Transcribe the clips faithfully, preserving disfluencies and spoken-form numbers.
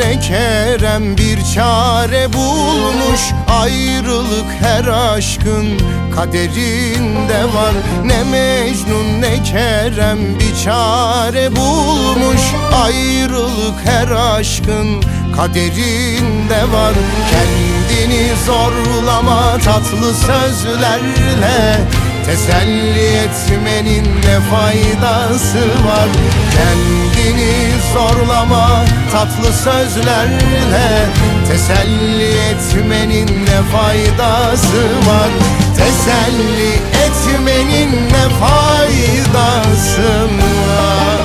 ne Kerem bir çare bulmuş. Ayrılık her aşkın kaderinde var. Ne Mecnun ne Kerem bir çare bulmuş. Ayrılık her aşkın kaderinde var. Kendini zorlama tatlı sözlerle, teselli etmenin ne faydası var? Kendini zorlama tatlı sözlerle, teselli etmenin ne faydası var? Teselli etmenin ne faydası var?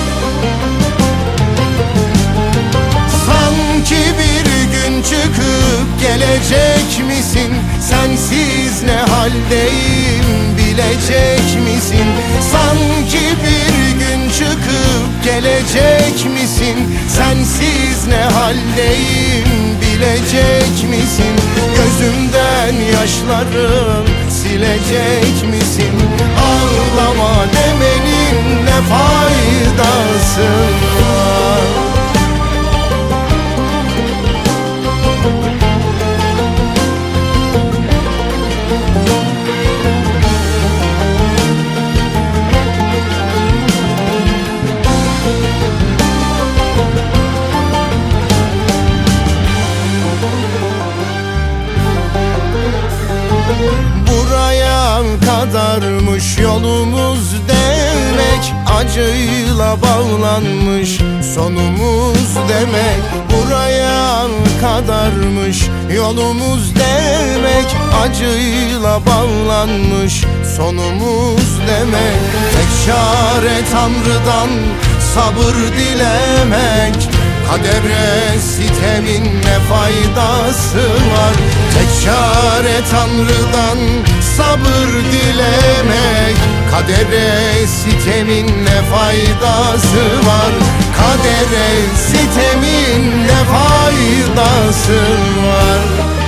Sanki bir gün çıkıp gelecek misin? Sensiz ne haldeyim bilecek misin? Sanki bir gün çıkıp gelecek misin? Sensiz ne haldeyim bilecek misin? Gözümden yaşları silecek misin? Ağlama demenin ne faydası var? Buraya kadarmış yolumuz demek, acıyla bağlanmış sonumuz demek. Buraya kadarmış yolumuz demek, acıyla bağlanmış sonumuz demek. Tek çare Tanrı'dan sabır dilemek, kadere sitemin ne faydası var? Tek çare Tanrı'dan sabır dilemek, kadere sitemin ne faydası var? Kadere sitemin ne faydası var?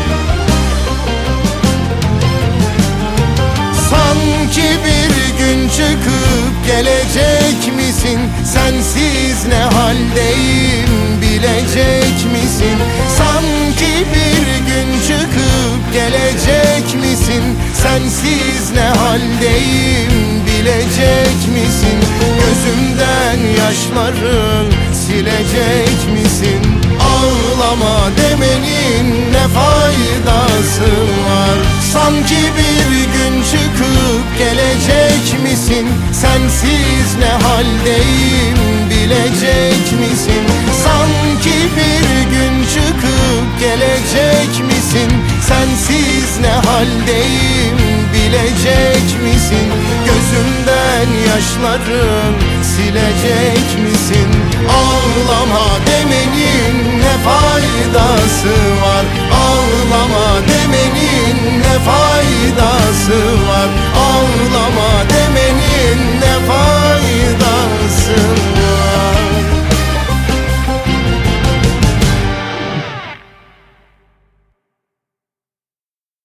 Sanki bir gün çıkıp gelecek misin? Sensiz ne haldeyim bilecek misin? Sanki bir gün çıkıp gelecek misin? Sensiz ne haldeyim bilecek misin? Gözümden yaşları silecek misin? Ağlama demenin ne faydası var? Sanki bir gün çıkıp gelecek misin? Sensiz ne haldeyim bilecek misin? Sanki bir gün çıkıp gelecek misin? Sensiz ne haldeyim bilecek misin? Gözümden yaşların silecek misin? Ağlama demenin ne faydası var? Ağlama demenin ne faydası var? Ağlama demenin ne faydası var?